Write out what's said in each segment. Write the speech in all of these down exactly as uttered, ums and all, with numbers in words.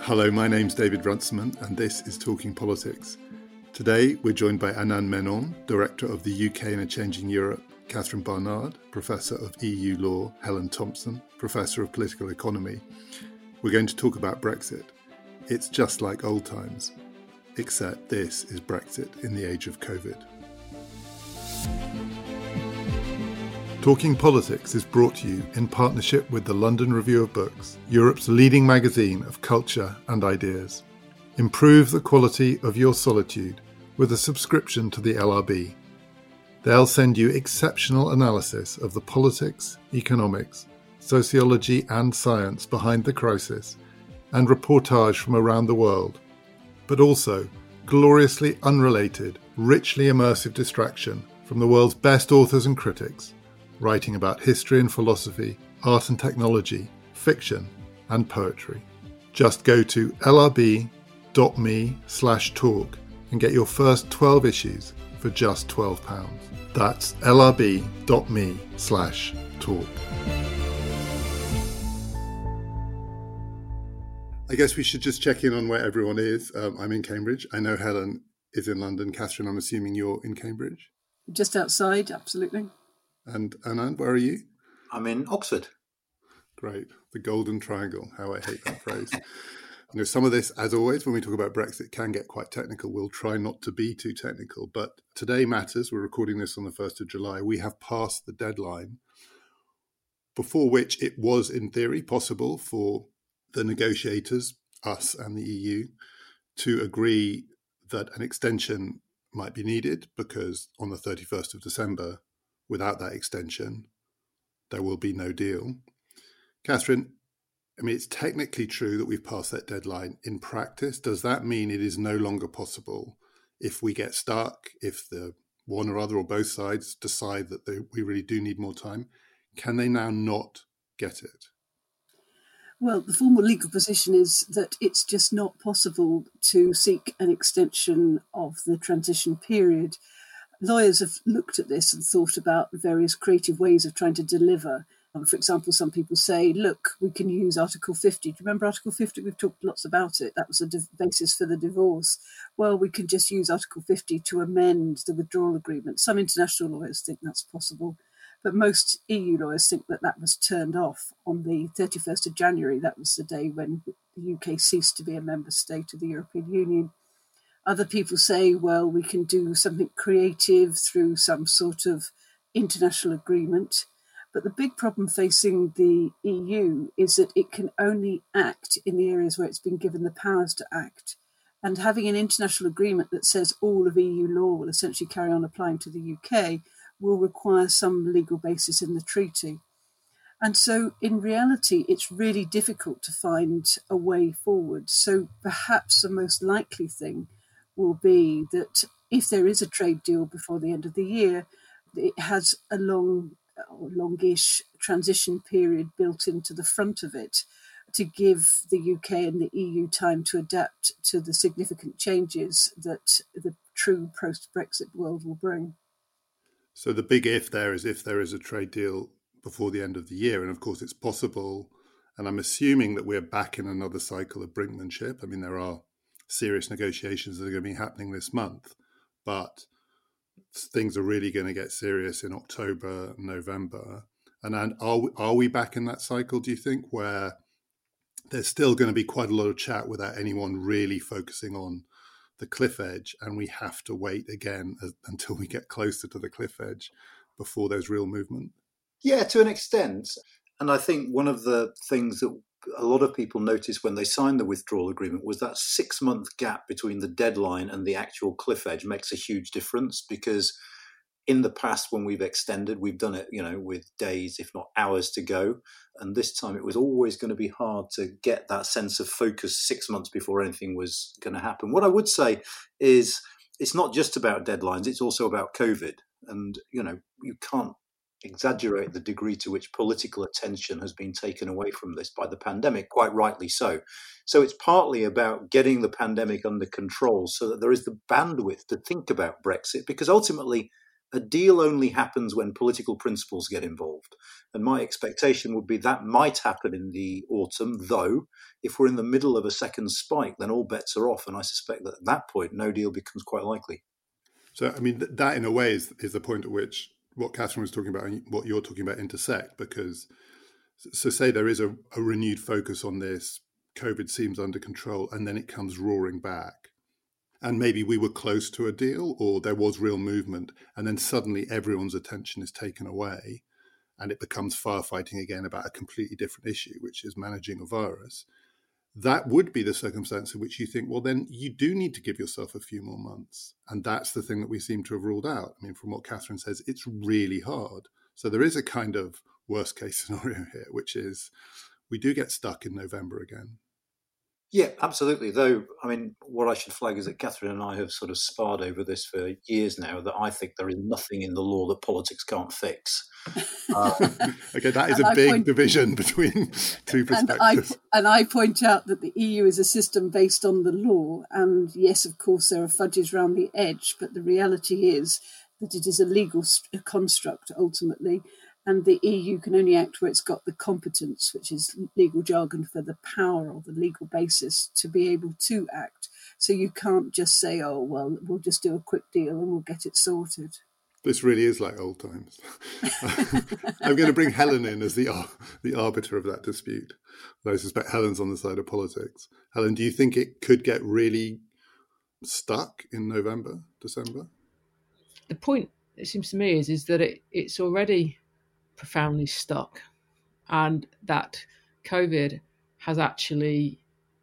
Hello, my name's David Runciman and this is Talking Politics. Today we're joined by Anand Menon, Director of the U K in a Changing Europe, Catherine Barnard, Professor of E U Law, Helen Thompson, Professor of Political Economy. We're going to talk about Brexit. It's just like old times, except this is Brexit in the age of COVID. Talking Politics is brought to you in partnership with the London Review of Books, Europe's leading magazine of culture and ideas. Improve the quality of your solitude with a subscription to the L R B. They'll send you exceptional analysis of the politics, economics, sociology and science behind the crisis and reportage from around the world, but also gloriously unrelated, richly immersive distraction from the world's best authors and critics, writing about history and philosophy, art and technology, fiction and poetry. Just go to lrb.me slash talk and get your first twelve issues for just twelve pounds. That's lrb.me slash talk. I guess we should just check in on where everyone is. Um, I'm in Cambridge. I know Helen is in London. Catherine, I'm assuming you're in Cambridge? Just outside, absolutely. And Anand, where are you? I'm in Oxford. Great. The Golden Triangle. How I hate that phrase. You know, some of this, as always, when we talk about Brexit, can get quite technical. We'll try not to be too technical. But today matters. We're recording this on the first of July. We have passed the deadline before which it was, in theory, possible for the negotiators, us and the E U, to agree that an extension might be needed because on the thirty-first of December, without that extension, there will be no deal. Catherine, I mean, it's technically true that we've passed that deadline. In practice, does that mean it is no longer possible if we get stuck, if the one or other or both sides decide that they, we really do need more time? Can they now not get it? Well, the formal legal position is that it's just not possible to seek an extension of the transition period. Lawyers have looked at this and thought about various creative ways of trying to deliver. Um, for example, some people say, look, we can use Article fifty. Do you remember Article fifty? We've talked lots about it. That was the div- basis for the divorce. Well, we can just use Article fifty to amend the withdrawal agreement. Some international lawyers think that's possible, but most E U lawyers think that that was turned off on the thirty-first of January. That was the day when the U K ceased to be a member state of the European Union. Other people say, well, we can do something creative through some sort of international agreement. But the big problem facing the E U is that it can only act in the areas where it's been given the powers to act. And having an international agreement that says all of E U law will essentially carry on applying to the U K will require some legal basis in the treaty. And so in reality, it's really difficult to find a way forward. So perhaps the most likely thing will be that if there is a trade deal before the end of the year, it has a long, or longish transition period built into the front of it to give the U K and the E U time to adapt to the significant changes that the true post-Brexit world will bring. So the big if there is if there is a trade deal before the end of the year. And of course, it's possible. And I'm assuming that we're back in another cycle of brinkmanship. I mean, there are serious negotiations that are going to be happening this month, but things are really going to get serious in October, November. And, and are we, are we back in that cycle, do you think, where there's still going to be quite a lot of chat without anyone really focusing on the cliff edge, and we have to wait again as, until we get closer to the cliff edge before there's real movement? Yeah, to an extent. And I think one of the things that a lot of people noticed when they signed the withdrawal agreement was that six-month gap between the deadline and the actual cliff edge makes a huge difference, because in the past when we've extended, we've done it, you know, with days, if not hours to go. And this time it was always going to be hard to get that sense of focus six months before anything was going to happen. What I would say is it's not just about deadlines, it's also about COVID. And, you know, you can't exaggerate the degree to which political attention has been taken away from this by the pandemic, quite rightly so. So it's partly about getting the pandemic under control so that there is the bandwidth to think about Brexit, because ultimately A deal only happens when political principles get involved. And my expectation would be that might happen in the autumn, though if we're in the middle of a second spike, then all bets are off. And I suspect that at that point, no deal becomes quite likely. So, I mean, that in a way is, is the point at which what Catherine was talking about and what you're talking about intersect, because, so say there is a, a renewed focus on this, COVID seems under control, and then it comes roaring back. And maybe we were close to a deal or there was real movement, and then suddenly everyone's attention is taken away and it becomes firefighting again about a completely different issue, which is managing a virus. That would be the circumstance in which you think, well, then you do need to give yourself a few more months. And that's the thing that we seem to have ruled out. I mean, from what Catherine says, it's really hard. So there is a kind of worst case scenario here, which is we do get stuck in November again. Yeah, absolutely. Though, I mean, what I should flag is that Catherine and I have sort of sparred over this for years now, that I think there is nothing in the law that politics can't fix. Um, okay, that is a big point, division between two perspectives. And I, and I point out that the E U is a system based on the law. And yes, of course, there are fudges around the edge, but the reality is that it is a legal construct, ultimately. And the E U can only act where it's got the competence, which is legal jargon for the power or the legal basis to be able to act. So you can't just say, oh, well, we'll just do a quick deal and we'll get it sorted. This really is like old times. I'm going to bring Helen in as the the arbiter of that dispute. I suspect Helen's on the side of politics. Helen, do you think it could get really stuck in November, December? The point, it seems to me, is, is that it, it's already profoundly stuck, and that COVID has actually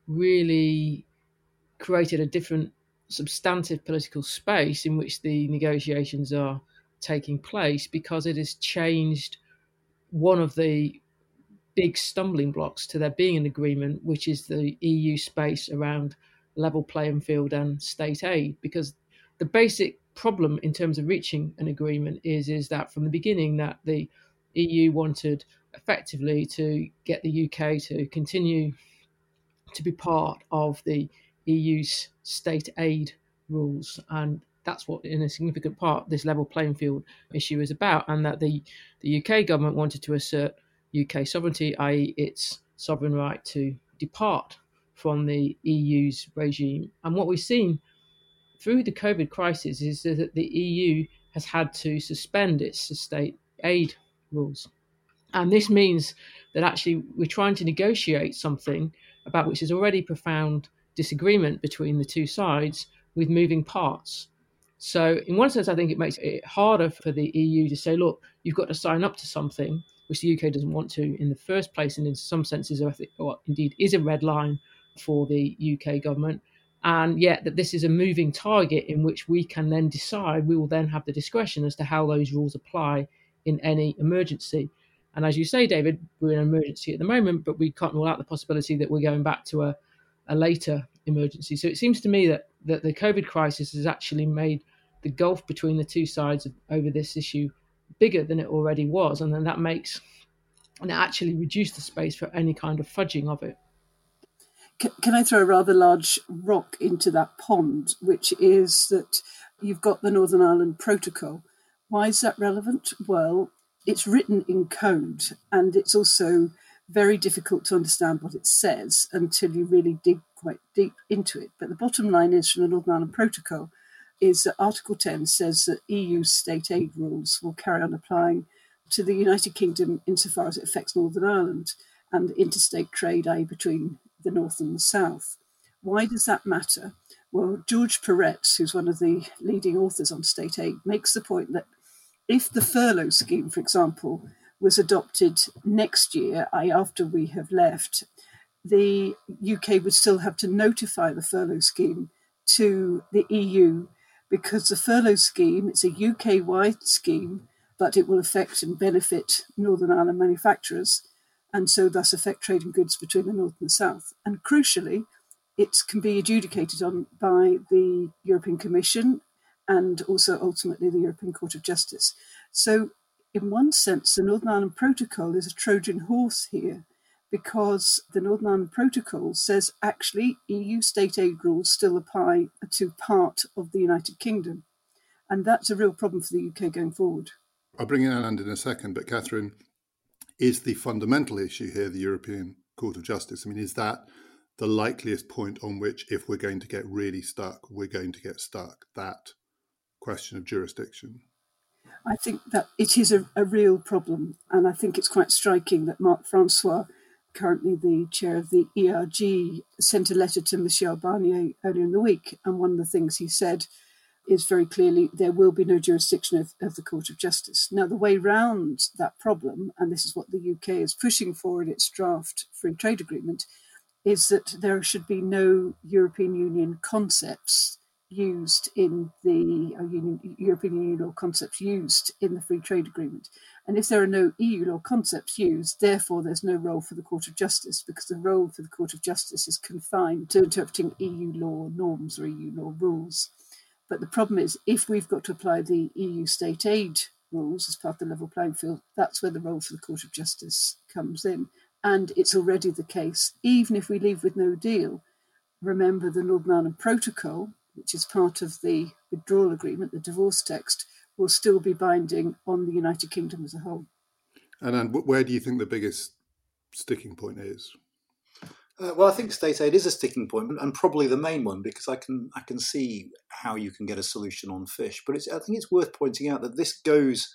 really created a different substantive political space in which the negotiations are taking place, because it has changed one of the big stumbling blocks to there being an agreement, which is the E U space around level playing field and state aid. Because the basic problem in terms of reaching an agreement is, is that from the beginning that the E U wanted effectively to get the U K to continue to be part of the E U's state aid rules. And that's what, in a significant part, this level playing field issue is about. And that the, the U K government wanted to assert U K sovereignty, that is its sovereign right to depart from the E U's regime. And what we've seen through the COVID crisis is that the E U has had to suspend its state aid rules. And this means that actually we're trying to negotiate something about which there's already profound disagreement between the two sides with moving parts. So in one sense, I think it makes it harder for the E U to say, look, you've got to sign up to something, which the U K doesn't want to in the first place. And in some senses, I think, or indeed is a red line for the U K government. And yet that this is a moving target in which we can then decide, we will then have the discretion as to how those rules apply in any emergency. And as you say, David, we're in an emergency at the moment, but we can't rule out the possibility that we're going back to a, a later emergency. So it seems to me that, that the COVID crisis has actually made the gulf between the two sides of, over this issue bigger than it already was. And then that makes, and it actually reduced the space for any kind of fudging of it. Can I throw a rather large rock into that pond, which is that you've got the Northern Ireland Protocol. Why is that relevant? Well, it's written in code, and it's also very difficult to understand what it says until you really dig quite deep into it. But the bottom line is, from the Northern Ireland Protocol, is that Article ten says that E U state aid rules will carry on applying to the United Kingdom insofar as it affects Northern Ireland and interstate trade, that is between the North and the South. Why does that matter? Well, George Peretz, who's one of the leading authors on state aid, makes the point that if the furlough scheme, for example, was adopted next year, that is after we have left, the U K would still have to notify the furlough scheme to the E U, because the furlough scheme, it's a U K-wide scheme, but it will affect and benefit Northern Ireland manufacturers, and so thus affect trading goods between the North and the South. And crucially, it can be adjudicated on by the European Commission and also ultimately the European Court of Justice. So in one sense, the Northern Ireland Protocol is a Trojan horse here, because the Northern Ireland Protocol says actually E U state aid rules still apply to part of the United Kingdom. And that's a real problem for the U K going forward. I'll bring in Anand in a second, but Catherine, is the fundamental issue here the European Court of Justice? I mean, is that the likeliest point on which, if we're going to get really stuck, we're going to get stuck, that question of jurisdiction? I think that it is a, a real problem. And I think it's quite striking that Marc Francois, currently the chair of the E R G, sent a letter to Michel Barnier earlier in the week. And one of the things he said is very clearly there will be no jurisdiction of, of the Court of Justice. Now, the way round that problem, and this is what the U K is pushing for in its draft free trade agreement, is that there should be no European Union concepts used in the uh, Union, European Union law concepts used in the free trade agreement. And if there are no E U law concepts used, therefore there's no role for the Court of Justice, because the role for the Court of Justice is confined to interpreting E U law norms or E U law rules. But the problem is, if we've got to apply the E U state aid rules as part of the level playing field, that's where the role for the Court of Justice comes in. And it's already the case. Even if we leave with no deal, remember the Northern Ireland Protocol, which is part of the withdrawal agreement, the divorce text, will still be binding on the United Kingdom as a whole. And then where do you think the biggest sticking point is? Uh, well, I think state aid is a sticking point, and probably the main one, because I can I can see how you can get a solution on fish. But it's, I think it's worth pointing out that this goes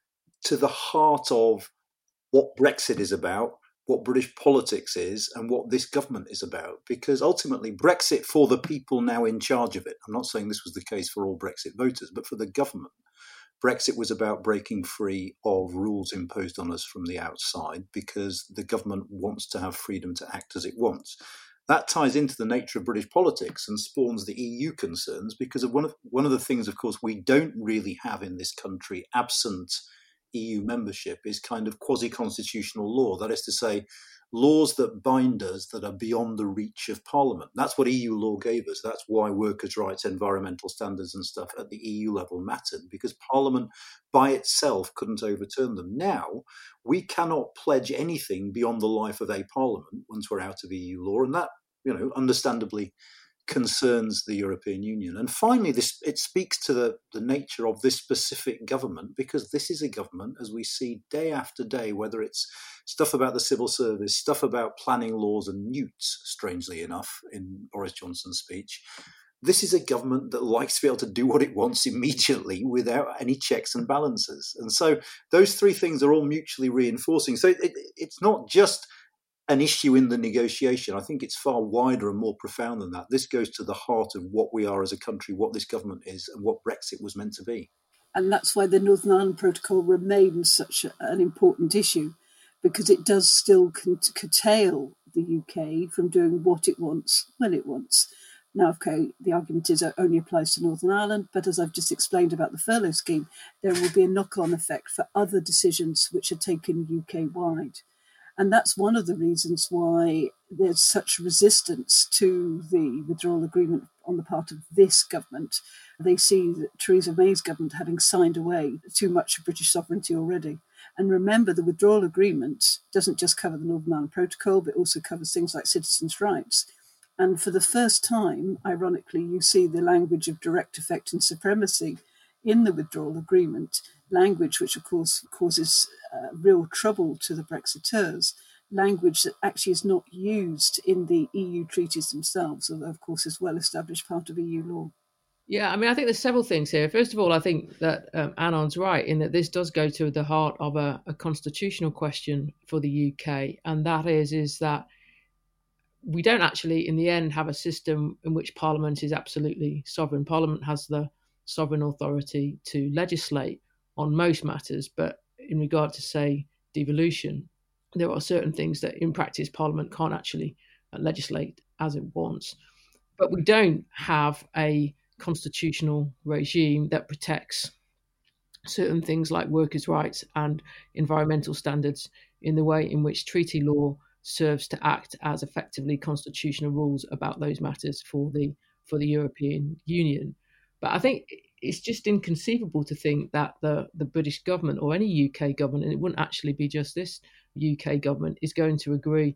to the heart of what Brexit is about, what British politics is, and what this government is about. Because ultimately, Brexit for the people now in charge of it, I'm not saying this was the case for all Brexit voters, but for the government, Brexit was about breaking free of rules imposed on us from the outside, because the government wants to have freedom to act as it wants. That ties into the nature of British politics and spawns the E U concerns, because of one of one of the things, of course, we don't really have in this country, absent E U membership, is kind of quasi-constitutional law. That is to say, laws that bind us that are beyond the reach of Parliament. That's what E U law gave us. That's why workers' rights, environmental standards and stuff at the E U level mattered, because Parliament by itself couldn't overturn them. Now, we cannot pledge anything beyond the life of a Parliament once we're out of E U law, and that, you know, understandably concerns the European Union. And finally, this it speaks to the, the nature of this specific government, because this is a government, as we see day after day, whether it's stuff about the civil service, stuff about planning laws and newts, strangely enough, in Boris Johnson's speech. This is a government that likes to be able to do what it wants immediately without any checks and balances. And so those three things are all mutually reinforcing. So it, it, it's not just an issue in the negotiation. I think it's far wider and more profound than that. This goes to the heart of what we are as a country, what this government is, and what Brexit was meant to be. And that's why the Northern Ireland Protocol remains such a, an important issue, because it does still curtail the U K from doing what it wants when it wants. Now, okay, the argument is it only applies to Northern Ireland, but as I've just explained about the furlough scheme, there will be a knock-on effect for other decisions which are taken U K-wide. And that's one of the reasons why there's such resistance to the withdrawal agreement on the part of this government. They see that Theresa May's government having signed away too much of British sovereignty already. And remember, the withdrawal agreement doesn't just cover the Northern Ireland Protocol, but also covers things like citizens' rights. And for the first time, ironically, you see the language of direct effect and supremacy in the withdrawal agreement, language which, of course, causes uh, real trouble to the Brexiteers, language that actually is not used in the E U treaties themselves, although, of course, is well-established part of E U law. Yeah, I mean, I think there's several things here. First of all, I think that um, Anand's right in that this does go to the heart of a, a constitutional question for the U K, and that is, is that we don't actually, in the end, have a system in which Parliament is absolutely sovereign. Parliament has the sovereign authority to legislate on most matters, but in regard to, say, devolution, there are certain things that in practice Parliament can't actually legislate as it wants. But we don't have a constitutional regime that protects certain things like workers' rights and environmental standards in the way in which treaty law serves to act as effectively constitutional rules about those matters for the for the European Union. But I think it's just inconceivable to think that the, the British government or any U K government, and it wouldn't actually be just this U K government, is going to agree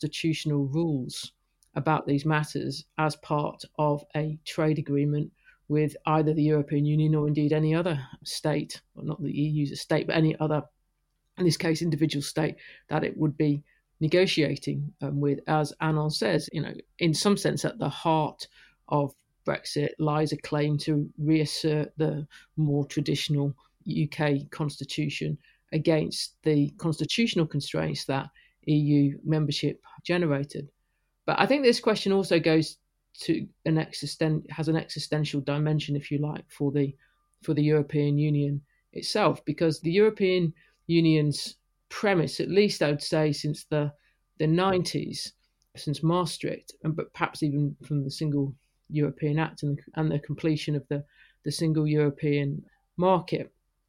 constitutional rules about these matters as part of a trade agreement with either the European Union or indeed any other state, well, not the E U's a state, but any other, in this case, individual state, that it would be negotiating um, with. As Anand says, you know, in some sense, at the heart of Brexit lies a claim to reassert the more traditional U K constitution against the constitutional constraints that E U membership generated. But I think this question also goes to an existen- has an existential dimension, if you like, for the for the European Union itself, because the European Union's premise, at least I would say since the the nineties, since Maastricht, and but perhaps even from the Single European Act and, and the completion of the, the Single European Market,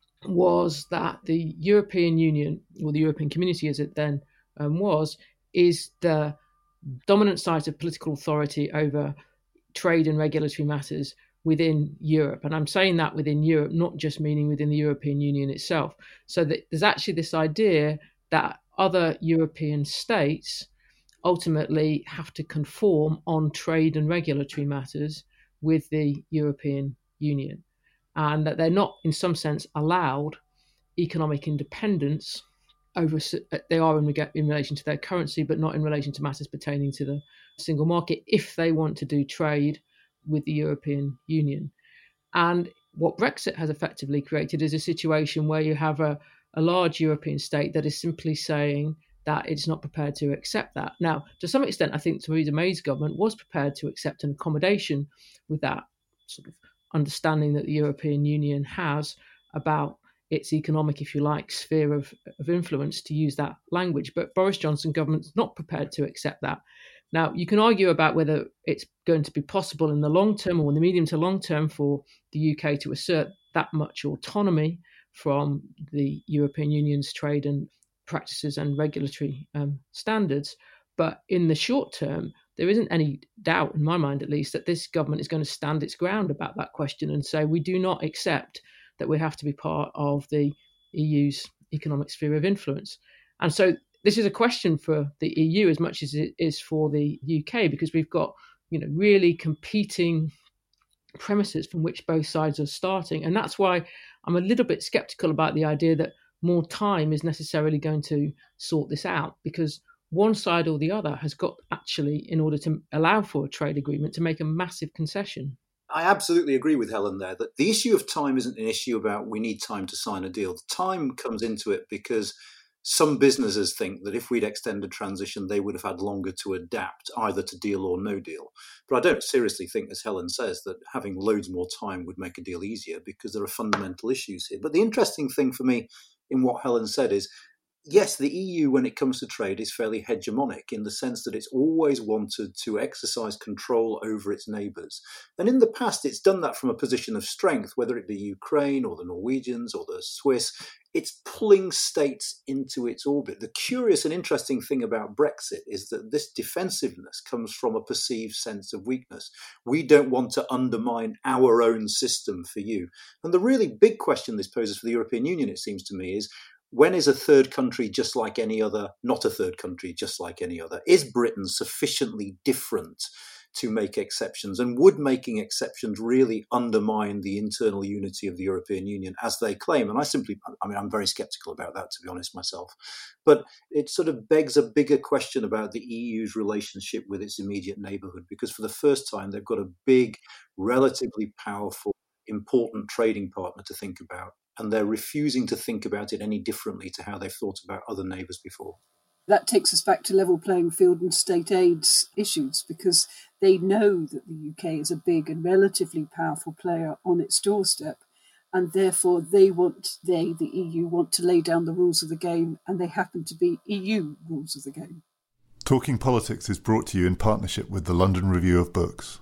was that the European Union, or the European Community as it then um, was, is the dominant site of political authority over trade and regulatory matters within Europe. And I'm saying that within Europe, not just meaning within the European Union itself. So that there's actually this idea that other European states ultimately have to conform on trade and regulatory matters with the European Union, and that they're not, in some sense, allowed economic independence over. They are in, in relation to their currency, but not in relation to matters pertaining to the single market if they want to do trade with the European Union. And what Brexit has effectively created is a situation where you have a, a large European state that is simply saying that it's not prepared to accept that. Now, to some extent, I think Theresa May's government was prepared to accept an accommodation with that sort of understanding that the European Union has about its economic, if you like, sphere of, of influence, to use that language. But Boris Johnson government's not prepared to accept that. Now, you can argue about whether it's going to be possible in the long term or in the medium to long term for the U K to assert that much autonomy from the European Union's trade and practices and regulatory um, standards. But in the short term, there isn't any doubt, in my mind at least, that this government is going to stand its ground about that question and say we do not accept that we have to be part of the E U's economic sphere of influence. And so this is a question for the E U as much as it is for the U K, because we've got, you know, really competing premises from which both sides are starting. And that's why I'm a little bit skeptical about the idea that more time is necessarily going to sort this out, because one side or the other has got actually, in order to allow for a trade agreement, to make a massive concession. I absolutely agree with Helen there that the issue of time isn't an issue about we need time to sign a deal. The time comes into it because some businesses think that if we'd extended transition, they would have had longer to adapt, either to deal or no deal. But I don't seriously think, as Helen says, that having loads more time would make a deal easier, because there are fundamental issues here. But the interesting thing for me in what Helen said is, yes, the E U, when it comes to trade, is fairly hegemonic in the sense that it's always wanted to exercise control over its neighbours. And in the past, it's done that from a position of strength, whether it be Ukraine or the Norwegians or the Swiss. It's pulling states into its orbit. The curious and interesting thing about Brexit is that this defensiveness comes from a perceived sense of weakness. We don't want to undermine our own system for you. And the really big question this poses for the European Union, it seems to me, is when is a third country just like any other, not a third country just like any other? Is Britain sufficiently different to make exceptions? And would making exceptions really undermine the internal unity of the European Union, as they claim? And I simply, I mean, I'm very skeptical about that, to be honest myself. But it sort of begs a bigger question about the E U's relationship with its immediate neighbourhood, because for the first time, they've got a big, relatively powerful, important trading partner to think about. And they're refusing to think about it any differently to how they've thought about other neighbours before. That takes us back to level playing field and state aid issues, because they know that the U K is a big and relatively powerful player on its doorstep, and therefore they want, they, the E U, want to lay down the rules of the game, and they happen to be E U rules of the game. Talking Politics is brought to you in partnership with the London Review of Books.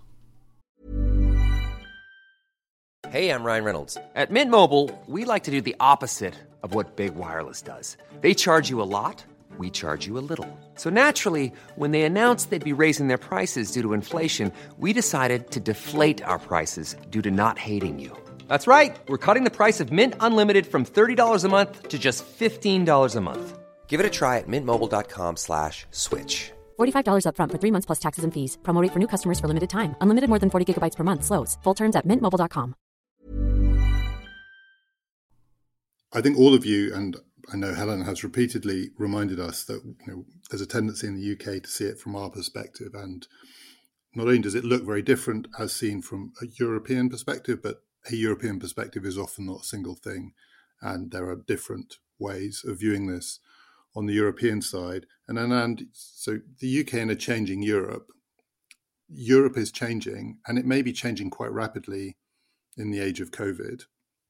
Hey, I'm Ryan Reynolds. At Mint Mobile, we like to do the opposite of what Big Wireless does. They charge you a lot, we charge you a little. So naturally, when they announced they'd be raising their prices due to inflation, we decided to deflate our prices due to not hating you. That's right. We're cutting the price of Mint Unlimited from thirty dollars a month to just fifteen dollars a month. Give it a try at mintmobile.com slash switch. forty-five dollars up front for three months plus taxes and fees. Promo rate for new customers for limited time. Unlimited more than forty gigabytes per month slows. Full terms at mint mobile dot com. I think all of you, and I know Helen has repeatedly reminded us that, you know, there's a tendency in the U K to see it from our perspective. And not only does it look very different as seen from a European perspective, but a European perspective is often not a single thing. And there are different ways of viewing this on the European side. And, and, and so the U K in a changing Europe, Europe is changing, and it may be changing quite rapidly in the age of COVID.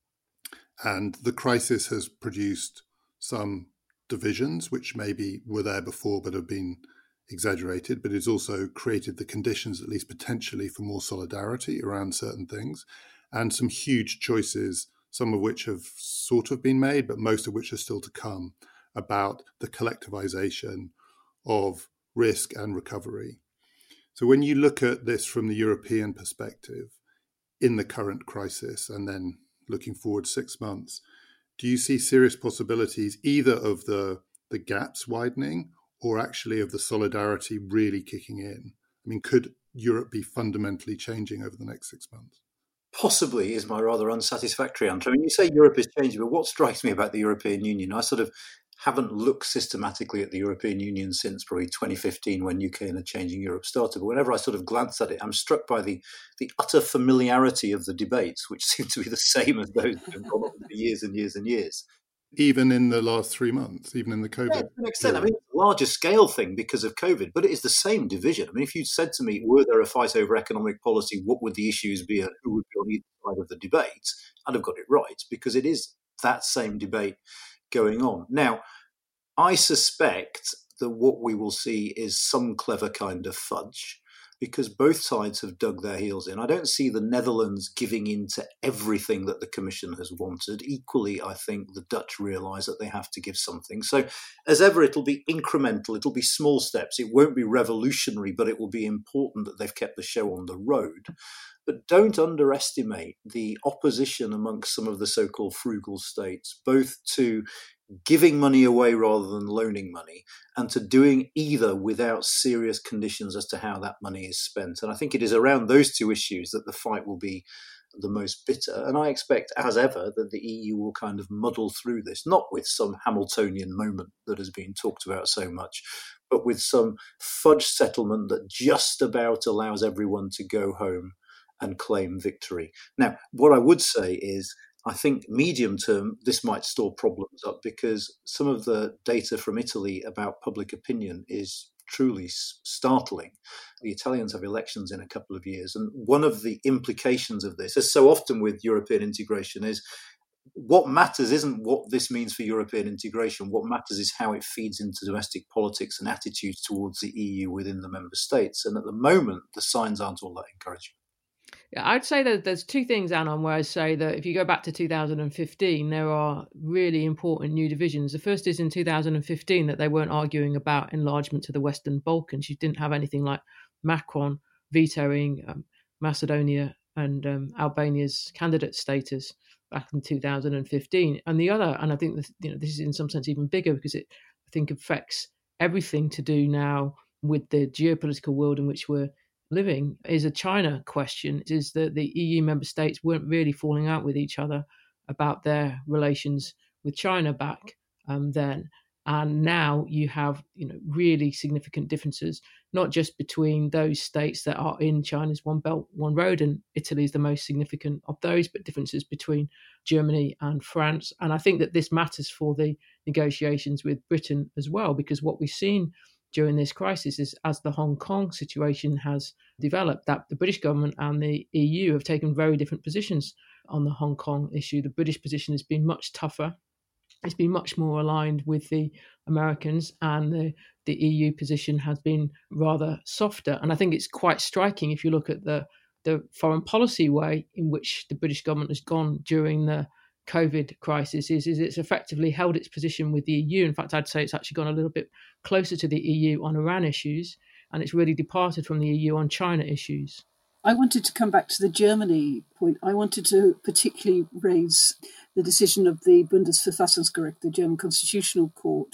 And the crisis has produced some divisions, which maybe were there before but have been exaggerated, but it's also created the conditions, at least potentially, for more solidarity around certain things, and some huge choices, some of which have sort of been made, but most of which are still to come, about the collectivization of risk and recovery. So when you look at this from the European perspective in the current crisis, and then looking forward six months, do you see serious possibilities either of the, the gaps widening or actually of the solidarity really kicking in? I mean, could Europe be fundamentally changing over the next six months? Possibly is my rather unsatisfactory answer. I mean, you say Europe is changing, but what strikes me about the European Union, I sort of haven't looked systematically at the European Union since probably twenty fifteen when U K and a Changing Europe started. But whenever I sort of glance at it, I'm struck by the, the utter familiarity of the debates, which seem to be the same as those that have gone on for years and years and years. Even in the last three months, even in the COVID? Yeah, to an extent. I mean, it's a larger scale thing because of COVID, but it is the same division. I mean, if you'd said to me, were there a fight over economic policy, what would the issues be and who would be on either side of the debate? I'd have got it right, because it is that same debate going on. Now, I suspect that what we will see is some clever kind of fudge, because both sides have dug their heels in. I don't see the Netherlands giving in to everything that the Commission has wanted. Equally, I think the Dutch realise that they have to give something. So, as ever, it'll be incremental. It'll be small steps. It won't be revolutionary, but it will be important that they've kept the show on the road. But don't underestimate the opposition amongst some of the so-called frugal states, both to giving money away rather than loaning money, and to doing either without serious conditions as to how that money is spent. And I think it is around those two issues that the fight will be the most bitter. And I expect, as ever, that the E U will kind of muddle through this, not with some Hamiltonian moment that has been talked about so much, but with some fudge settlement that just about allows everyone to go home and claim victory. Now, what I would say is, I think medium term, this might store problems up, because some of the data from Italy about public opinion is truly startling. The Italians have elections in a couple of years. And one of the implications of this, as so often with European integration, is what matters isn't what this means for European integration. What matters is how it feeds into domestic politics and attitudes towards the E U within the member states. And at the moment, the signs aren't all that encouraging. Yeah, I'd say that there's two things, Anon, where I say that if you go back to two thousand fifteen, there are really important new divisions. The first is in two thousand fifteen that they weren't arguing about enlargement to the Western Balkans. You didn't have anything like Macron vetoing um, Macedonia and um, Albania's candidate status back in two thousand fifteen. And the other, and I think this, you know, this is in some sense even bigger, because it, I think, affects everything to do now with the geopolitical world in which we're living, is a China question, is that the E U member states weren't really falling out with each other about their relations with China back um, then. And now you have, you know, really significant differences, not just between those states that are in China's One Belt, One Road, and Italy is the most significant of those, but differences between Germany and France. And I think that this matters for the negotiations with Britain as well, because what we've seen during this crisis is, as the Hong Kong situation has developed, that the British government and the E U have taken very different positions on the Hong Kong issue. The British position has been much tougher. It's been much more aligned with the Americans, and the, the E U position has been rather softer. And I think it's quite striking if you look at the, the foreign policy way in which the British government has gone during the COVID crisis is, is it's effectively held its position with the E U. In fact, I'd say it's actually gone a little bit closer to the E U on Iran issues, and it's really departed from the E U on China issues. I wanted to come back to the Germany point. I wanted to particularly raise the decision of the Bundesverfassungsgericht, the German Constitutional Court,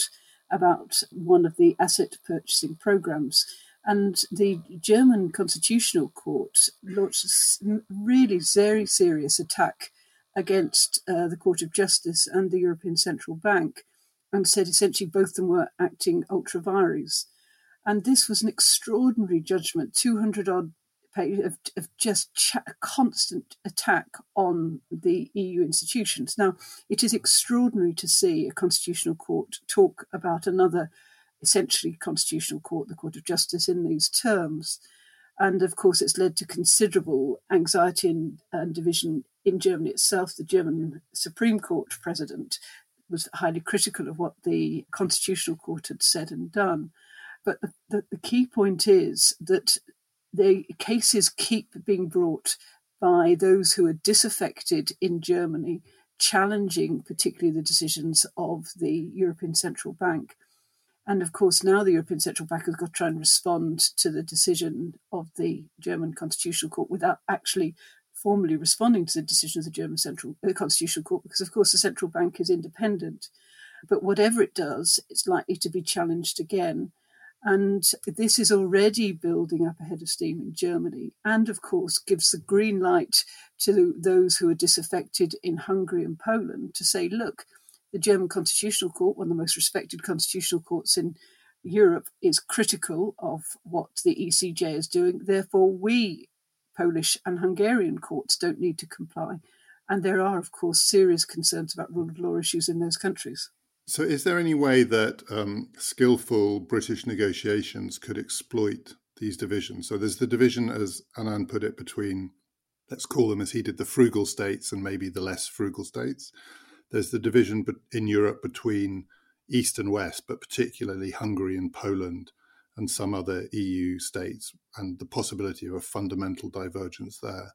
about one of the asset purchasing programs. And the German Constitutional Court launched a really very serious attack against uh, the Court of Justice and the European Central Bank, and said essentially both of them were acting ultra vires. And this was an extraordinary judgment, two hundred odd pages of, of just ch- constant attack on the E U institutions. Now, it is extraordinary to see a constitutional court talk about another essentially constitutional court, the Court of Justice, in these terms. And of course, it's led to considerable anxiety and, and division in Germany itself. The German Supreme Court president was highly critical of what the Constitutional Court had said and done. But the, the, the key point is that the cases keep being brought by those who are disaffected in Germany, challenging particularly the decisions of the European Central Bank. And of course, now the European Central Bank has got to try and respond to the decision of the German Constitutional Court without actually formally responding to the decision of the German Central the Constitutional Court, because of course the central bank is independent. But whatever it does, it's likely to be challenged again. And this is already building up a head of steam in Germany, and of course gives the green light to those who are disaffected in Hungary and Poland to say, look, the German Constitutional Court, one of the most respected constitutional courts in Europe, is critical of what the E C J is doing. Therefore, we, Polish and Hungarian courts, don't need to comply. And there are, of course, serious concerns about rule of law issues in those countries. So is there any way that um, skillful British negotiations could exploit these divisions? So there's the division, as Anand put it, between, let's call them as he did, the frugal states and maybe the less frugal states. There's the division in Europe between East and West, but particularly Hungary and Poland and some other E U states, and the possibility of a fundamental divergence there.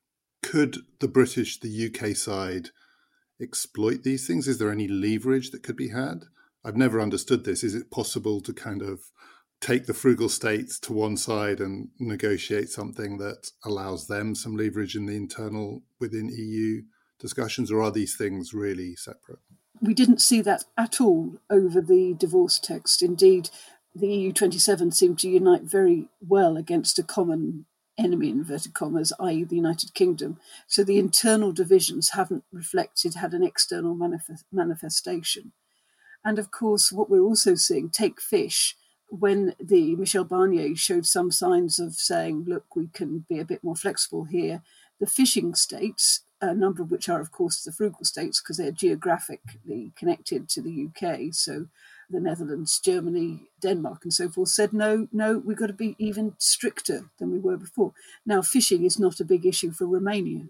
Could the British, the U K side, exploit these things? Is there any leverage that could be had? I've never understood this. Is it possible to kind of take the frugal states to one side and negotiate something that allows them some leverage in the internal within E U discussions, or are these things really separate? We didn't see that at all over the divorce text. Indeed, the E U twenty-seven seemed to unite very well against a common enemy, in inverted commas, that is the United Kingdom. So the internal divisions haven't reflected, had an external manifest, manifestation. And of course, what we're also seeing, take fish, when the Michel Barnier showed some signs of saying, look, we can be a bit more flexible here, the fishing states, a number of which are, of course, the frugal states because they're geographically connected to the U K, so the Netherlands, Germany, Denmark and so forth, said, no, no, we've got to be even stricter than we were before. Now, fishing is not a big issue for Romania.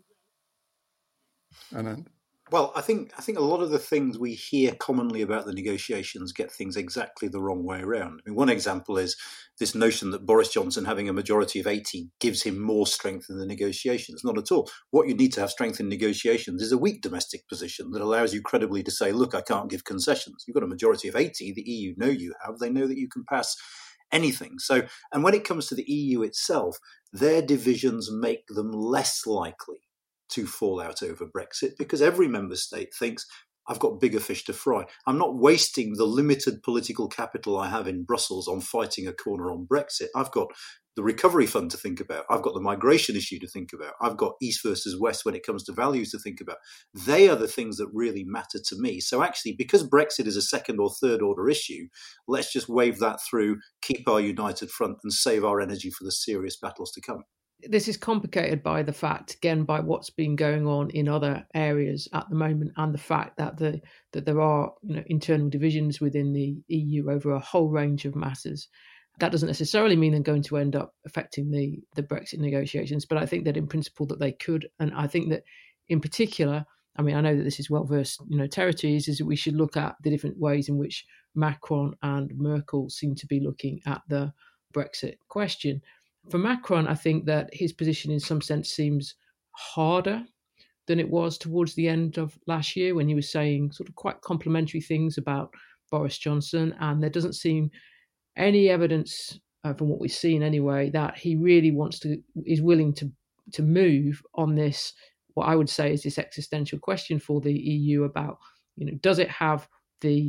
Anand? Well, I think I think a lot of the things we hear commonly about the negotiations get things exactly the wrong way around. I mean, one example is this notion that Boris Johnson having a majority of eighty gives him more strength in the negotiations. Not at all. What you need to have strength in negotiations is a weak domestic position that allows you credibly to say, look, I can't give concessions. You've got a majority of eighty. The E U know you have. They know that you can pass anything. So, and when it comes to the E U itself, their divisions make them less likely to fall out over Brexit, because every member state thinks, I've got bigger fish to fry. I'm not wasting the limited political capital I have in Brussels on fighting a corner on Brexit. I've got the recovery fund to think about. I've got the migration issue to think about. I've got East versus West when it comes to values to think about. They are the things that really matter to me. So actually, because Brexit is a second or third order issue, let's just wave that through, keep our united front and save our energy for the serious battles to come. This is complicated by the fact, again, by what's been going on in other areas at the moment, and the fact that the that there are, you know, internal divisions within the E U over a whole range of matters. That doesn't necessarily mean they're going to end up affecting the the Brexit negotiations, but I think that in principle that they could. And I think that in particular, I mean, I know that this is well-versed, you know, territories, is that we should look at the different ways in which Macron and Merkel seem to be looking at the Brexit question. For Macron, I think that his position in some sense seems harder than it was towards the end of last year, when he was saying sort of quite complimentary things about Boris Johnson. And there doesn't seem any evidence, uh, from what we've seen anyway, that he really wants to, is willing to, to move on this, what I would say is this existential question for the E U about, you know, does it have the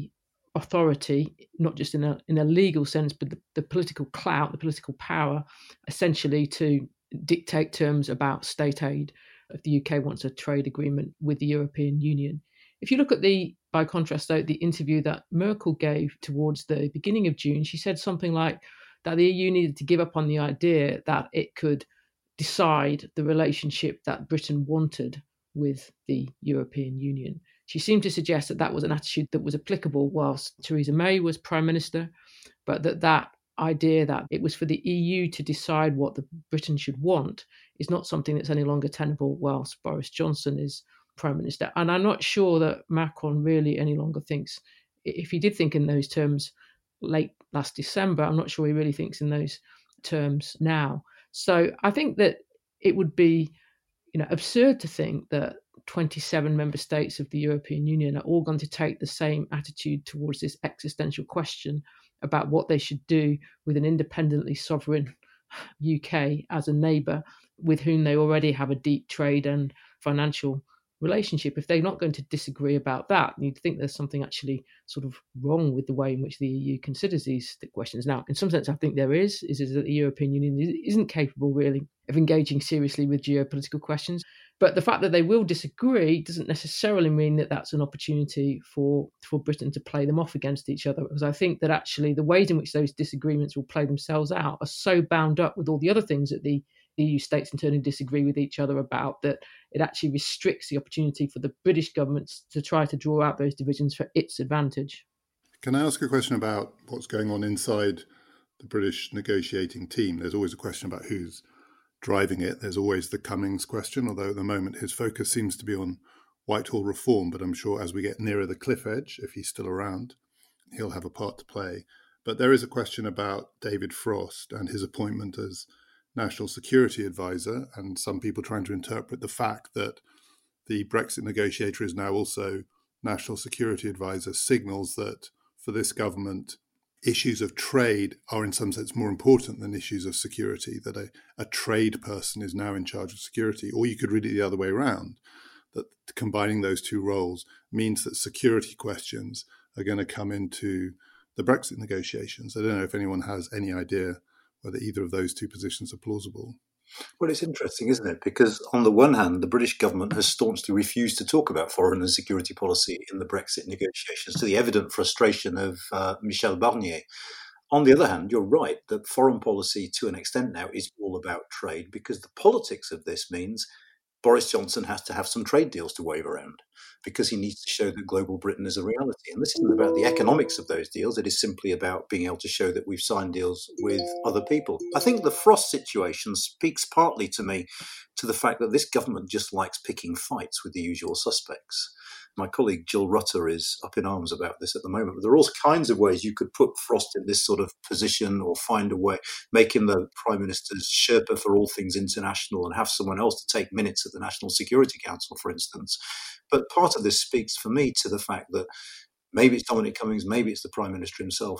authority, not just in a in a legal sense, but the, the political clout, the political power, essentially to dictate terms about state aid if the U K wants a trade agreement with the European Union. If you look at the, by contrast, though, the interview that Merkel gave towards the beginning of June, she said something like that the E U needed to give up on the idea that it could decide the relationship that Britain wanted with the European Union. She seemed to suggest that that was an attitude that was applicable whilst Theresa May was Prime Minister, but that that idea that it was for the E U to decide what the Britain should want is not something that's any longer tenable whilst Boris Johnson is Prime Minister. And I'm not sure that Macron really any longer thinks, if he did think in those terms late last December, I'm not sure he really thinks in those terms now. So I think that it would be, you know, absurd to think that twenty-seven member states of the European Union are all going to take the same attitude towards this existential question about what they should do with an independently sovereign U K as a neighbour with whom they already have a deep trade and financial relationship. If they're not going to disagree about that, you'd think there's something actually sort of wrong with the way in which the E U considers these questions. Now, in some sense, I think there is, is, is that the European Union isn't capable really of engaging seriously with geopolitical questions. But the fact that they will disagree doesn't necessarily mean that that's an opportunity for, for Britain to play them off against each other, because I think that actually the ways in which those disagreements will play themselves out are so bound up with all the other things that the E U states in turn disagree with each other about, that it actually restricts the opportunity for the British government to try to draw out those divisions for its advantage. Can I ask a question about what's going on inside the British negotiating team? There's always a question about who's driving it. There's always the Cummings question, although at the moment his focus seems to be on Whitehall reform, but I'm sure as we get nearer the cliff edge, if he's still around, he'll have a part to play. But there is a question about David Frost and his appointment as National Security Advisor, and some people trying to interpret the fact that the Brexit negotiator is now also National Security Advisor signals that for this government, issues of trade are in some sense more important than issues of security, that a, a trade person is now in charge of security. Or you could read it the other way around, that combining those two roles means that security questions are going to come into the Brexit negotiations. I don't know if anyone has any idea whether either of those two positions are plausible. Well, it's interesting, isn't it? Because on the one hand, the British government has staunchly refused to talk about foreign and security policy in the Brexit negotiations, to the evident frustration of uh, Michel Barnier. On the other hand, you're right that foreign policy to an extent now is all about trade, because the politics of this means Boris Johnson has to have some trade deals to wave around, because he needs to show that global Britain is a reality. And this isn't about the economics of those deals. It is simply about being able to show that we've signed deals with other people. I think the Frost situation speaks partly to me to the fact that this government just likes picking fights with the usual suspects. My colleague Jill Rutter is up in arms about this at the moment. But there are all kinds of ways you could put Frost in this sort of position, or find a way, make him the Prime Minister's Sherpa for all things international and have someone else to take minutes at the National Security Council, for instance. But part of this speaks for me to the fact that maybe it's Dominic Cummings, maybe it's the Prime Minister himself,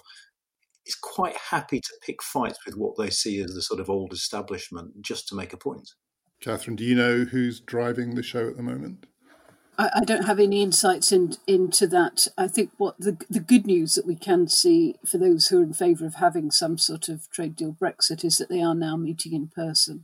is quite happy to pick fights with what they see as the sort of old establishment just to make a point. Catherine, do you know who's driving the show at the moment? I don't have any insights in, into that. I think what the the good news that we can see for those who are in favour of having some sort of trade deal Brexit is that they are now meeting in person.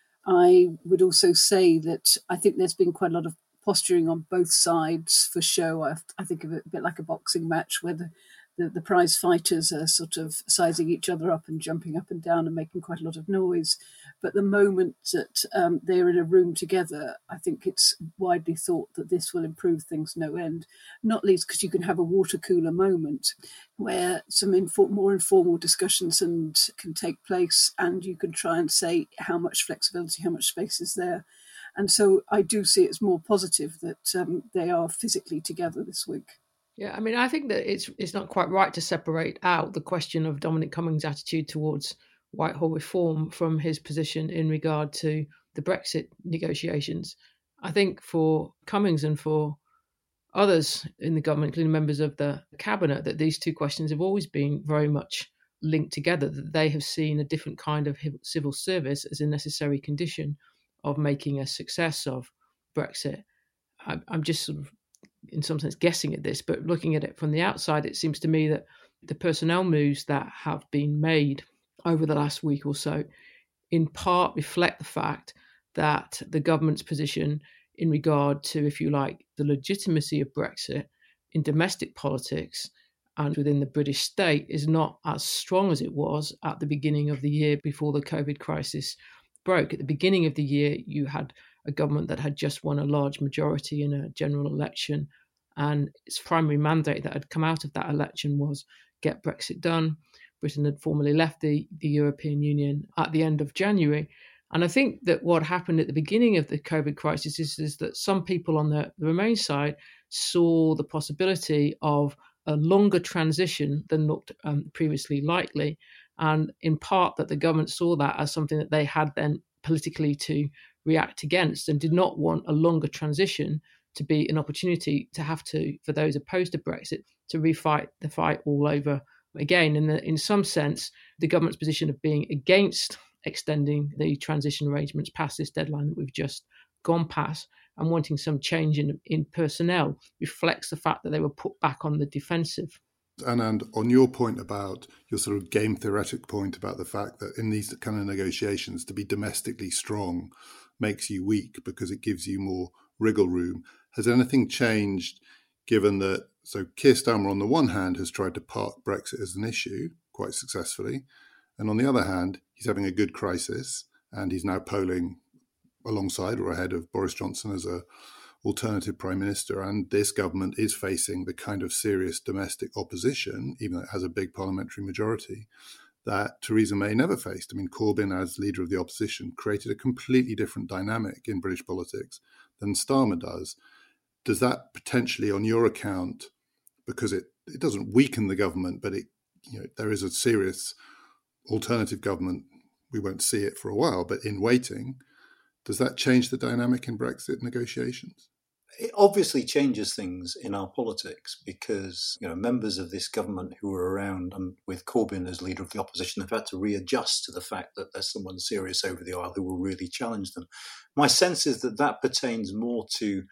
I would also say that I think there's been quite a lot of posturing on both sides for show. I, I think of it a bit like a boxing match where the, the, the prize fighters are sort of sizing each other up and jumping up and down and making quite a lot of noise. But the moment that um, they're in a room together, I think it's widely thought that this will improve things no end, not least because you can have a water cooler moment where some infor- more informal discussions and can take place, and you can try and say how much flexibility, how much space is there. And so I do see it as more positive that um, they are physically together this week. Yeah, I mean, I think that it's it's not quite right to separate out the question of Dominic Cummings' attitude towards Whitehall reform from his position in regard to the Brexit negotiations. I think for Cummings and for others in the government, including members of the cabinet, that these two questions have always been very much linked together, that they have seen a different kind of civil service as a necessary condition of making a success of Brexit. I'm just sort of in some sense guessing at this, but looking at it from the outside, it seems to me that the personnel moves that have been made over the last week or so in part reflect the fact that the government's position in regard to, if you like, the legitimacy of Brexit in domestic politics and within the British state is not as strong as it was at the beginning of the year before the COVID crisis broke. At the beginning of the year, you had a government that had just won a large majority in a general election, and its primary mandate that had come out of that election was get Brexit done. Britain had formally left the, the European Union at the end of January. And I think that what happened at the beginning of the COVID crisis is, is that some people on the, the Remain side saw the possibility of a longer transition than looked um, previously likely. And in part that the government saw that as something that they had then politically to react against and did not want a longer transition to be an opportunity to have to, for those opposed to Brexit, to refight the fight all over again. In, the, in some sense, the government's position of being against extending the transition arrangements past this deadline that we've just gone past and wanting some change in, in personnel reflects the fact that they were put back on the defensive. And, and on your point about your sort of game theoretic point about the fact that in these kind of negotiations, to be domestically strong makes you weak because it gives you more wriggle room. Has anything changed given that, so Keir Starmer on the one hand has tried to park Brexit as an issue quite successfully, and on the other hand, he's having a good crisis and he's now polling alongside or ahead of Boris Johnson as a alternative prime minister, and this government is facing the kind of serious domestic opposition, even though it has a big parliamentary majority, that Theresa May never faced. I mean, Corbyn, as leader of the opposition, created a completely different dynamic in British politics than Starmer does. Does that potentially, on your account, because it, it doesn't weaken the government, but it, you know, there is a serious alternative government, we won't see it for a while, but in waiting, does that change the dynamic in Brexit negotiations? It obviously changes things in our politics because, you know, members of this government who were around and with Corbyn as leader of the opposition have had to readjust to the fact that there's someone serious over the aisle who will really challenge them. My sense is that that pertains more to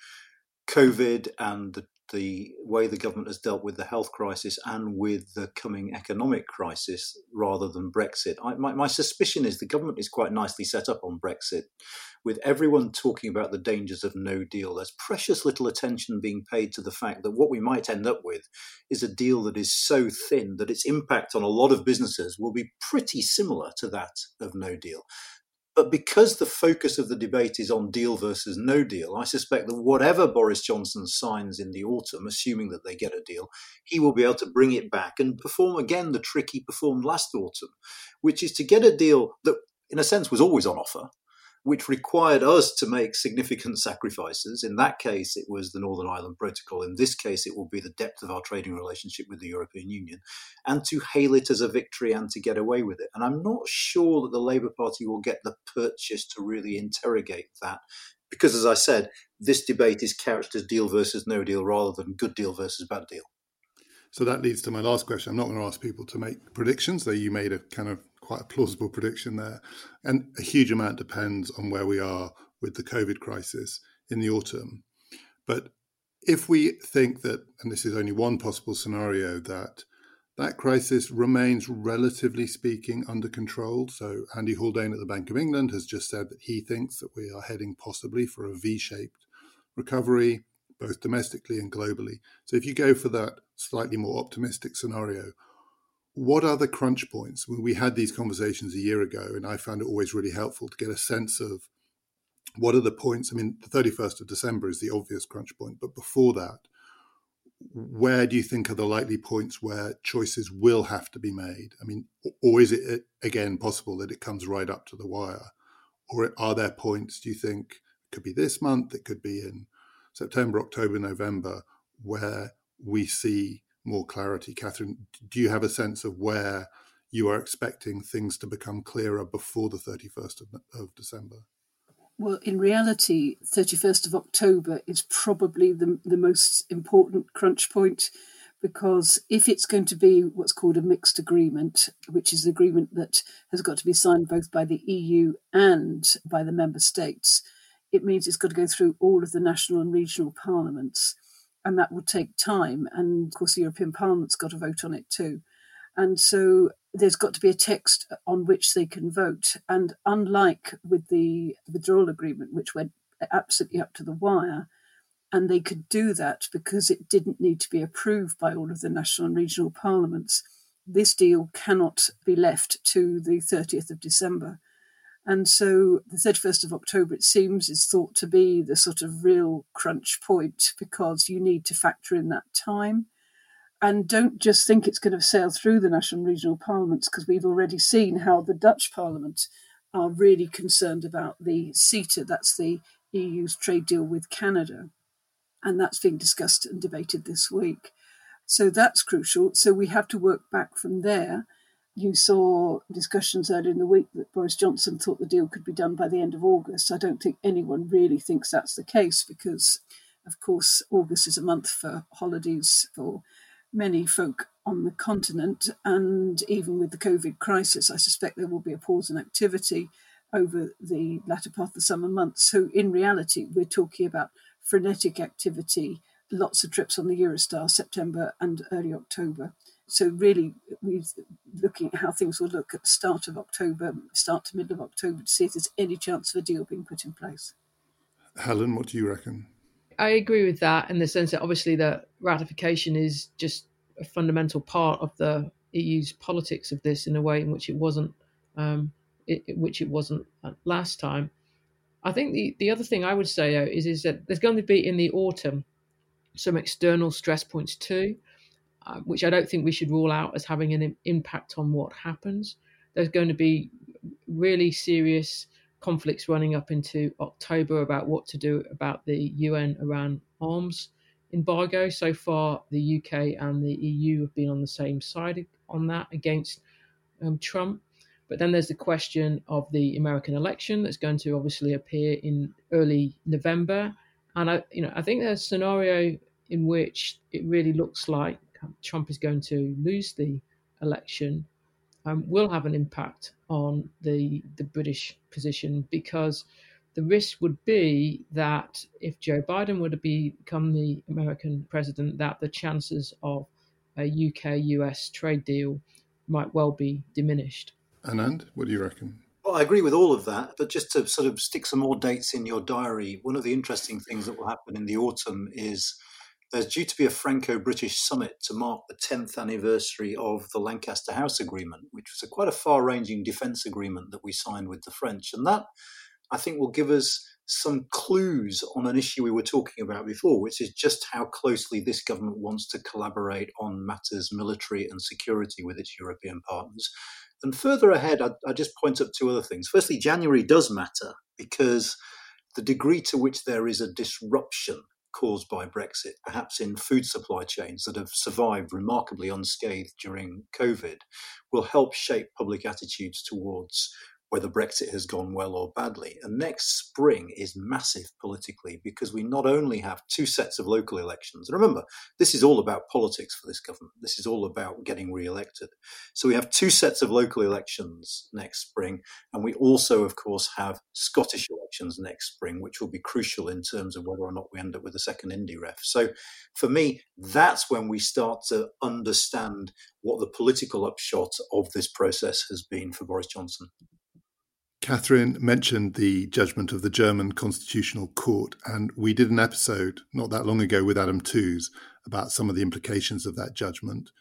COVID and the, the way the government has dealt with the health crisis and with the coming economic crisis rather than Brexit. I, my, my suspicion is the government is quite nicely set up on Brexit. With everyone talking about the dangers of no deal, there's precious little attention being paid to the fact that what we might end up with is a deal that is so thin that its impact on a lot of businesses will be pretty similar to that of no deal. But because the focus of the debate is on deal versus no deal, I suspect that whatever Boris Johnson signs in the autumn, assuming that they get a deal, he will be able to bring it back and perform again the trick he performed last autumn, which is to get a deal that, in a sense, was always on offer, which required us to make significant sacrifices. In that case, it was the Northern Ireland Protocol. In this case, it will be the depth of our trading relationship with the European Union, and to hail it as a victory and to get away with it. And I'm not sure that the Labour Party will get the purchase to really interrogate that, because, as I said, this debate is couched as deal versus no deal rather than good deal versus bad deal. So that leads to my last question. I'm not going to ask people to make predictions, though you made a kind of quite a plausible prediction there. And a huge amount depends on where we are with the COVID crisis in the autumn. But if we think that, and this is only one possible scenario, that that crisis remains, relatively speaking, under control. So Andy Haldane at the Bank of England has just said that he thinks that we are heading possibly for a V-shaped recovery, both domestically and globally. So if you go for that slightly more optimistic scenario, what are the crunch points? When we had these conversations a year ago, and I found it always really helpful to get a sense of what are the points. I mean, the thirty-first of December is the obvious crunch point, but before that, where do you think are the likely points where choices will have to be made? I mean, or is it, again, possible that it comes right up to the wire? Or are there points, do you think, it could be this month, it could be in September, October, November, where we see more clarity? Catherine, do you have a sense of where you are expecting things to become clearer before the thirty-first of, of December? Well, in reality, thirty-first of October is probably the, the most important crunch point, because if it's going to be what's called a mixed agreement, which is an agreement that has got to be signed both by the E U and by the member states, it means it's got to go through all of the national and regional parliaments. and that will take time. And of course, the European Parliament's got to vote on it too. And so there's got to be a text on which they can vote. And unlike with the withdrawal agreement, which went absolutely up to the wire, and they could do that because it didn't need to be approved by all of the national and regional parliaments, this deal cannot be left to the thirtieth of December. And so the thirty-first of October, it seems, is thought to be the sort of real crunch point, because you need to factor in that time. And don't just think it's going to sail through the national and regional parliaments, because we've already seen how the Dutch parliament are really concerned about the CETA, that's the E U's trade deal with Canada. And that's being discussed and debated this week. So that's crucial. So we have to work back from there. You saw discussions earlier in the week that Boris Johnson thought the deal could be done by the end of August. I don't think anyone really thinks that's the case, because, of course, August is a month for holidays for many folk on the continent. And even with the COVID crisis, I suspect there will be a pause in activity over the latter part of the summer months. So in reality, we're talking about frenetic activity, lots of trips on the Eurostar, September and early October. So really, we're looking at how things will look at the start of October, start to middle of October, to see if there's any chance of a deal being put in place. Helen, what do you reckon? I agree with that, in the sense that obviously the ratification is just a fundamental part of the E U's politics of this, in a way in which it wasn't, um, it, which it wasn't last time. I think the, the other thing I would say though, is is that there's going to be in the autumn some external stress points too, uh, which I don't think we should rule out as having an impact on what happens. There's going to be really serious conflicts running up into October about what to do about the U N Iran arms embargo. So far, the U K and the E U have been on the same side on that against um, Trump. But then there's the question of the American election that's going to obviously appear in early November. And I, you know, I think there's a scenario in which it really looks like Trump is going to lose the election, um, will have an impact on the the British position, because the risk would be that if Joe Biden were to become the American president, that the chances of a U K U S trade deal might well be diminished. Anand, what do you reckon? Well, I agree with all of that, but just to sort of stick some more dates in your diary, one of the interesting things that will happen in the autumn is there's due to be a Franco-British summit to mark the tenth anniversary of the Lancaster House Agreement, which was a quite a far-ranging defence agreement that we signed with the French. And that, I think, will give us some clues on an issue we were talking about before, which is just how closely this government wants to collaborate on matters military and security with its European partners. And further ahead, I, I just point up two other things. Firstly, January does matter, because the degree to which there is a disruption caused by Brexit, perhaps in food supply chains that have survived remarkably unscathed during COVID, will help shape public attitudes towards whether Brexit has gone well or badly. And next spring is massive politically, because we not only have two sets of local elections, and remember, this is all about politics for this government. This is all about getting re-elected. So we have two sets of local elections next spring, and we also, of course, have Scottish elections next spring, which will be crucial in terms of whether or not we end up with a second Indy ref. So for me, that's when we start to understand what the political upshot of this process has been for Boris Johnson. Catherine mentioned the judgment of the German Constitutional Court, and we did an episode not that long ago with Adam Tooze about some of the implications of that judgment.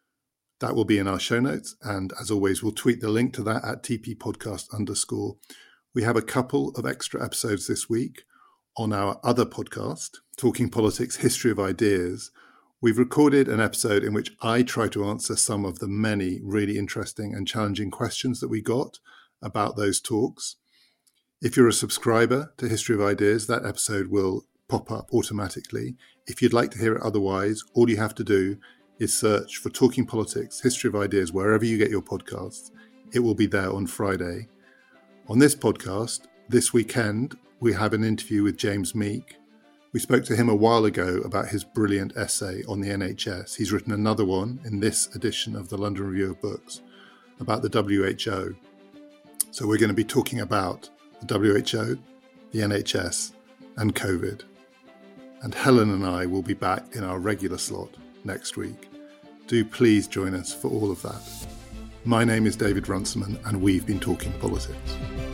That will be in our show notes, and as always, we'll tweet the link to that at tppodcast underscore. We have a couple of extra episodes this week on our other podcast, Talking Politics, History of Ideas. We've recorded an episode in which I try to answer some of the many really interesting and challenging questions that we got about those talks. If you're a subscriber to History of Ideas, that episode will pop up automatically. If you'd like to hear it otherwise, all you have to do is search for Talking Politics, History of Ideas, wherever you get your podcasts. It will be there on Friday. On this podcast, this weekend, we have an interview with James Meek. We spoke to him a while ago about his brilliant essay on the N H S. He's written another one in this edition of the London Review of Books about the W H O. So we're going to be talking about the W H O, the N H S, and COVID. and Helen and I will be back in our regular slot next week. Do please join us for all of that. My name is David Runciman, and we've been talking politics.